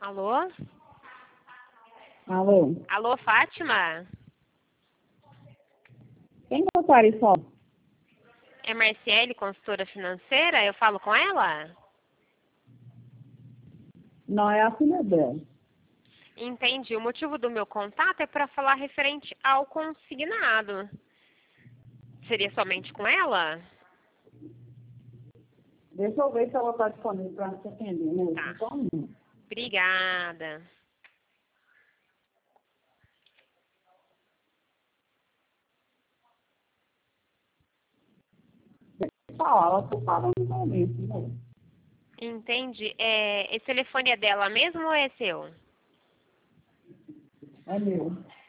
Alô? Alô? Alô, Fátima? Quem gostaria só? É Marciele, consultora financeira? Eu falo com ela? Não, é a filha dela. Entendi. O motivo do meu contato é para falar referente ao consignado. Seria somente com ela? Deixa eu ver se ela está disponível para te atender, né? Tá. Só um minuto. Obrigada. Fala, ela está falando no momento, né? Entendi. Esse telefone é dela mesmo ou é seu? É meu.